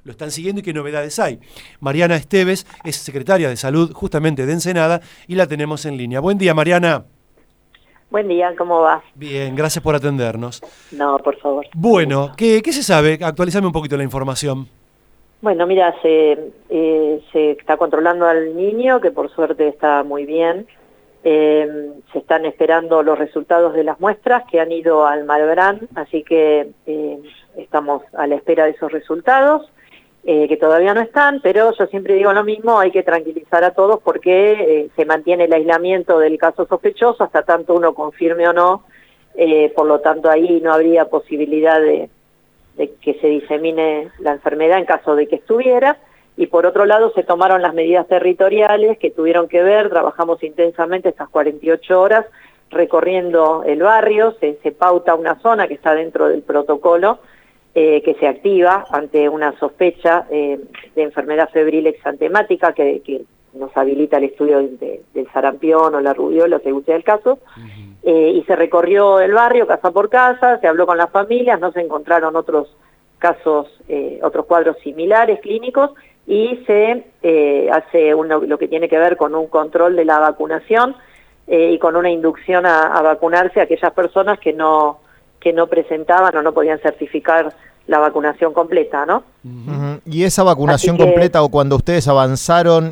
lo están siguiendo y qué novedades hay. Mariana Esteves es secretaria de Salud justamente de Ensenada y la tenemos en línea. Buen día, Mariana. Buen día, ¿cómo va? Bien, gracias por atendernos. No, por favor. Bueno, ¿qué se sabe? Actualizame un poquito la información. Bueno, mira, se está controlando al niño, que por suerte está muy bien. Se están esperando los resultados de las muestras que han ido al Malbrán, así que estamos a la espera de esos resultados, que todavía no están, pero yo siempre digo lo mismo, hay que tranquilizar a todos porque se mantiene el aislamiento del caso sospechoso hasta tanto uno confirme o no, por lo tanto ahí no habría posibilidad de que se disemine la enfermedad en caso de que estuviera. Y por otro lado se tomaron las medidas territoriales que tuvieron que ver, trabajamos intensamente estas 48 horas recorriendo el barrio, se pauta una zona que está dentro del protocolo que se activa ante una sospecha de enfermedad febril exantemática que nos habilita el estudio del sarampión o la rubiola, según sea el caso. Y se recorrió el barrio casa por casa, se habló con las familias, no se encontraron otros casos, otros cuadros similares clínicos, y se hace lo que tiene que ver con un control de la vacunación y con una inducción a vacunarse a aquellas personas que no presentaban o no podían certificar la vacunación completa, ¿no? Y esa vacunación completa, o cuando ustedes avanzaron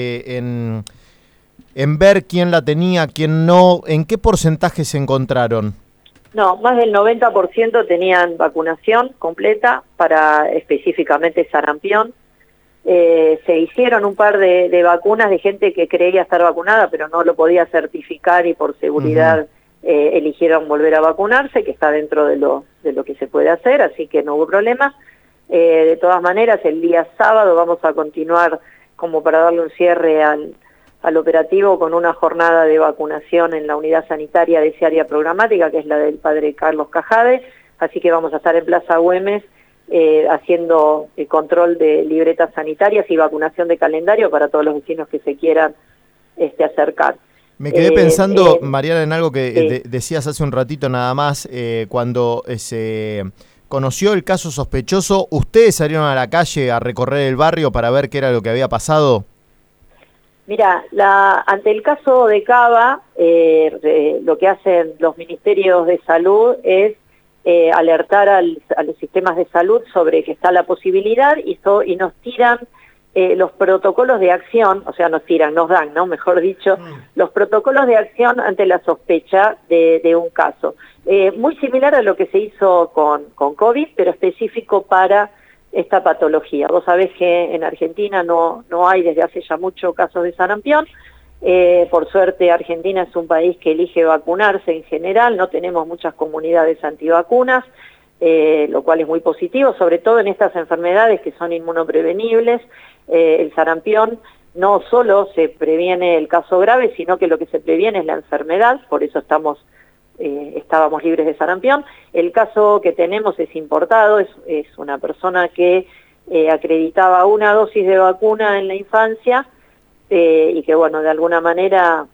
en ver quién la tenía, quién no, ¿en qué porcentaje se encontraron? No, más del 90% tenían vacunación completa para específicamente sarampión. Se hicieron un par de vacunas de gente que creía estar vacunada, pero no lo podía certificar y por seguridad eligieron volver a vacunarse, que está dentro de lo que se puede hacer, así que no hubo problema. De todas maneras, el día sábado vamos a continuar como para darle un cierre al operativo con una jornada de vacunación en la unidad sanitaria de esa área programática, que es la del padre Carlos Cajade, así que vamos a estar en Plaza Güemes haciendo el control de libretas sanitarias y vacunación de calendario para todos los vecinos que se quieran acercar. Me quedé pensando, Mariana, en algo que decías hace un ratito nada más, cuando se conoció el caso sospechoso, ¿ustedes salieron a la calle a recorrer el barrio para ver qué era lo que había pasado? Mira, ante el caso de Cava, lo que hacen los ministerios de salud es alertar a los sistemas de salud sobre que está la posibilidad y nos tiran los protocolos de acción, o sea, nos dan, ¿no? Mejor dicho, los protocolos de acción ante la sospecha de un caso. Muy similar a lo que se hizo con COVID, pero específico para esta patología. Vos sabés que en Argentina no hay desde hace ya mucho casos de sarampión. Por suerte Argentina es un país que elige vacunarse en general, no tenemos muchas comunidades antivacunas, lo cual es muy positivo, sobre todo en estas enfermedades que son inmunoprevenibles. El sarampión no solo se previene el caso grave, sino que lo que se previene es la enfermedad, por eso estábamos libres de sarampión. El caso que tenemos es importado, es una persona que acreditaba una dosis de vacuna en la infancia y que, bueno, de alguna manera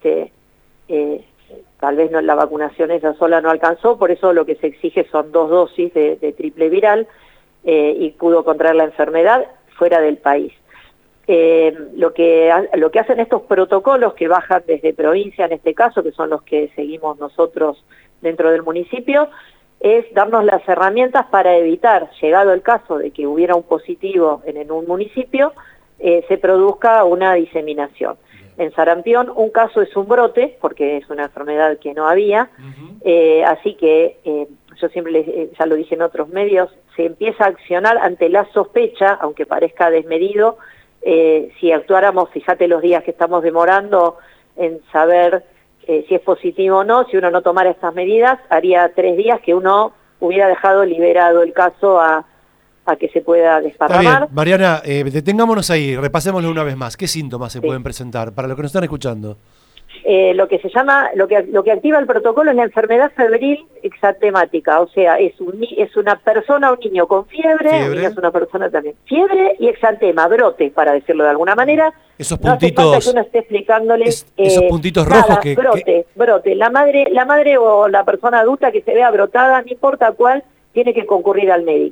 tal vez la vacunación esa sola no alcanzó, por eso lo que se exige son 2 dosis de triple viral y pudo contraer la enfermedad fuera del país. Lo que hacen estos protocolos que bajan desde provincia, en este caso, que son los que seguimos nosotros dentro del municipio, es darnos las herramientas para evitar, llegado el caso de que hubiera un positivo en un municipio, se produzca una diseminación. En sarampión un caso es un brote, porque es una enfermedad que no había, así que yo siempre, ya lo dije en otros medios, se empieza a accionar ante la sospecha, aunque parezca desmedido. Si actuáramos, fíjate los días que estamos demorando en saber si es positivo o no, si uno no tomara estas medidas, haría 3 días que uno hubiera dejado liberado el caso a que se pueda desparramar. Está bien, Mariana, detengámonos ahí, repasémoslo una vez más. ¿Qué síntomas se pueden presentar para los que nos están escuchando? Lo que se llama, lo que activa el protocolo es la enfermedad febril exantemática, o sea, es una persona, un niño con fiebre, un niño es una persona también, fiebre y exantema, brote, para decirlo de alguna manera. Esos puntitos, no hace falta que uno esté explicándole, esos puntitos rojos que brote, la madre o la persona adulta que se vea brotada, no importa cuál, tiene que concurrir al médico.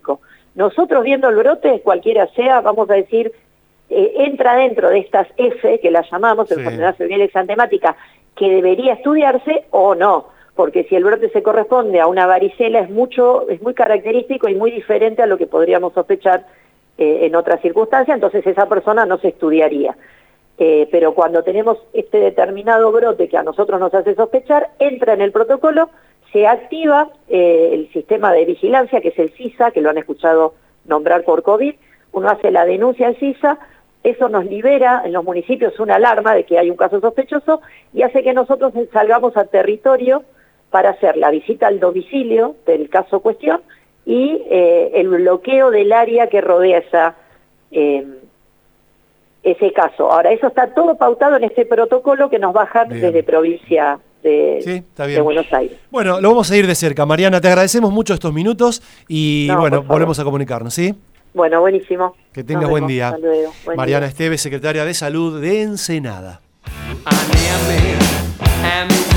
Nosotros viendo el brote, cualquiera sea, vamos a decir, entra dentro de estas F, que las llamamos, enfermedad febril exantemática, que debería estudiarse o no, porque si el brote se corresponde a una varicela es muy característico y muy diferente a lo que podríamos sospechar en otras circunstancias, entonces esa persona no se estudiaría. Pero cuando tenemos este determinado brote que a nosotros nos hace sospechar, entra en el protocolo, se activa el sistema de vigilancia, que es el CISA, que lo han escuchado nombrar por COVID, uno hace la denuncia al CISA, eso nos libera en los municipios una alarma de que hay un caso sospechoso y hace que nosotros salgamos al territorio para hacer la visita al domicilio del caso cuestión y el bloqueo del área que rodea ese caso. Ahora, eso está todo pautado en este protocolo que nos bajan desde provincia de Buenos Aires. Bueno, lo vamos a ir de cerca. Mariana, te agradecemos mucho estos minutos y volvemos a comunicarnos, ¿sí? Bueno, buenísimo. Que tengas buen día. Mariana Esteves, secretaria de Salud de Ensenada.